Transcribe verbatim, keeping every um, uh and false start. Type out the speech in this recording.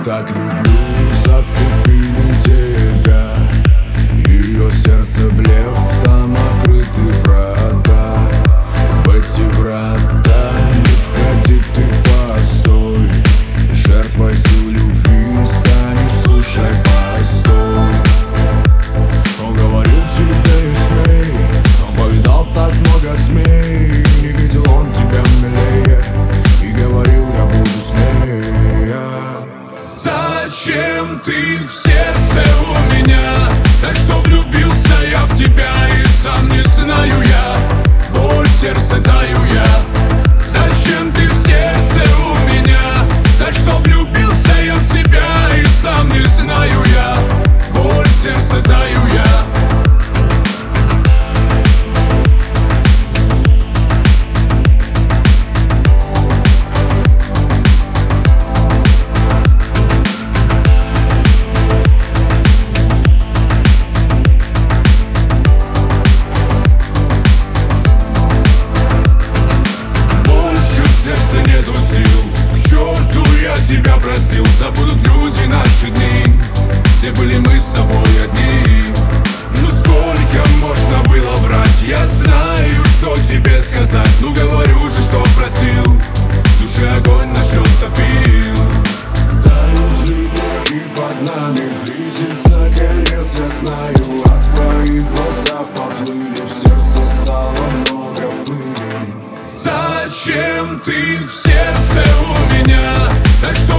так люблю, зацепили тебя. Ее сердце блеф, там открыты врата. В эти врата не входи, ты постой. Жертвой сил любви станешь, слушай, постой. Он говорил тебе и смей, он повидал так много змей. Не видел он тебя милее и говорил, я буду с ней. Зачем ты в сердце у меня? За что влюбился я в тебя и сам не знаю я. Боль в сердце даю я. Зачем ты в сердце у меня? За что влюбился я в тебя и сам не знаю я. Боль в сердце даю я. Нету сил, к черту я тебя простил. Забудут люди наши дни, где были мы с тобой одни. Ну сколько можно было врать? Я знаю, что тебе сказать. Ну говорю же, что просил. В душе огонь наш лед топил. Тают реки под нами, близится конец, я знаю. А твои глаза поплыли, в сердце стало много пыли. Зачем ты в сердце у меня? За что